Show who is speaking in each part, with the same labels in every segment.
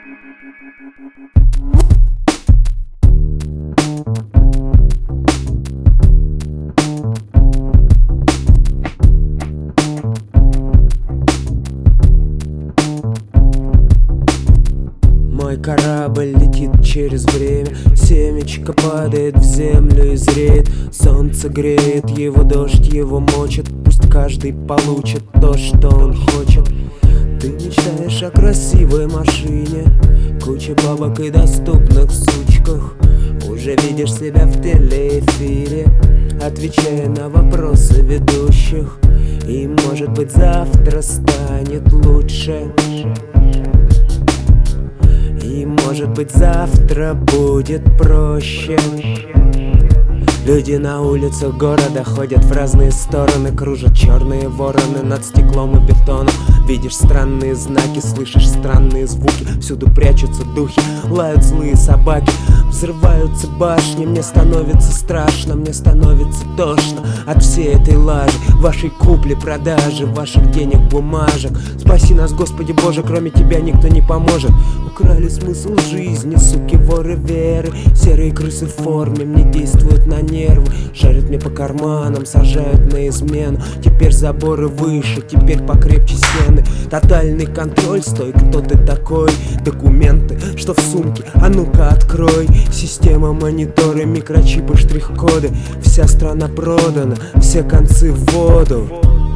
Speaker 1: Мой корабль летит через время, семечко падает в землю и зреет. Солнце греет его, дождь его мочит. Пусть каждый получит то, что он хочет. Ты мечтаешь о красивой машине, куче бабок и доступных сучках. Уже видишь себя в телеэфире, отвечая на вопросы ведущих. И может быть завтра станет лучше, и может быть завтра будет проще. Люди на улицах города ходят в разные стороны, кружат черные вороны над стеклом и бетоном. Видишь странные знаки, слышишь странные звуки, всюду прячутся духи, лают злые собаки. Взрываются башни, мне становится страшно, мне становится тошно от всей этой лажи, вашей купли-продажи, ваших денег, бумажек. Спаси нас, Господи Боже, кроме Тебя никто не поможет. Украли смысл жизни, суки, воры веры, серые крысы в форме мне действуют на нервы. Шарят мне по карманам, сажают на измену. Теперь заборы выше, теперь покрепче стены. Тотальный контроль, стой, кто ты такой? Документы, что в сумке, а ну-ка открой. Система, мониторы, микрочипы, штрих-коды. Вся страна продана, все концы в воду.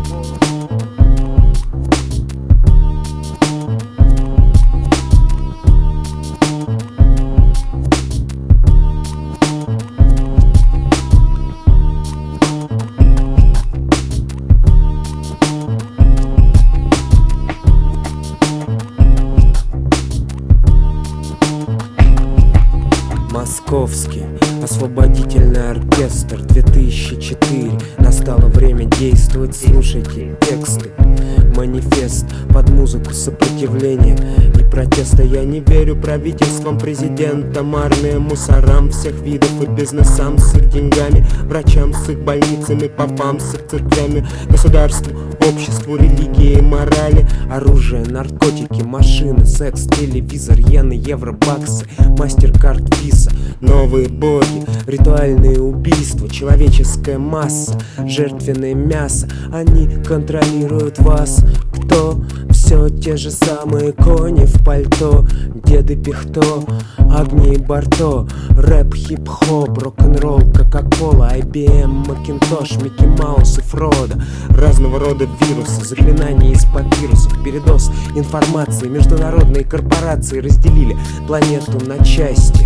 Speaker 1: Московский освободительный оркестр 2004. Настало время действовать, слушайте тексты. Манифест под музыку сопротивления и протеста. Я не верю правительствам, президентам, армиям, мусорам всех видов и бизнесам с их деньгами, врачам с их больницами, попам с их церквями, государству, обществу, религии и морали. Оружие, наркотики, машины, секс, телевизор, иены, евро, баксы, мастер-карт, виза, новые боги, ритуальные убийства, человеческая масса, жертвенное мясо. Они контролируют вас. Кто? Все те же самые кони в пальто, деды Пихто, Агни и Барто. Рэп, хип-хоп, рок-н-ролл, кока-кола, IBM, Макинтош, Микки Маус и Фродо. Разного рода вирусы, заклинания из папирусов, передоз информации. Международные корпорации разделили планету на части.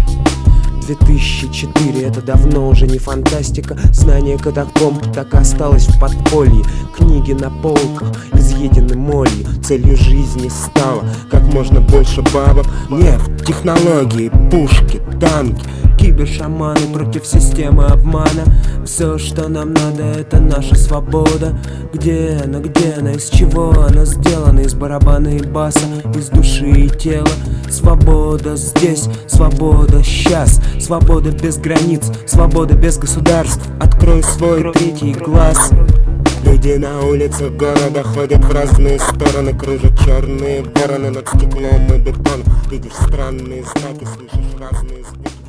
Speaker 1: 2004 — это давно уже не фантастика. Знание катакомб так и осталось в подполье. Книги на полках изъедены молью. Целью жизни стало как можно больше бабок. Нефть, технологии, пушки, танки, кибершаманы против системы обмана. Все, что нам надо, это наша свобода. Где она, из чего она сделана? Из барабана и баса, из души и тела. Свобода здесь, свобода сейчас. Свобода без границ, свобода без государств. Открой свой третий глаз. Люди на улицах города ходят в разные стороны, кружат черные вороны над стеклом и бетоном. Видишь странные знаки, слышишь разные звуки.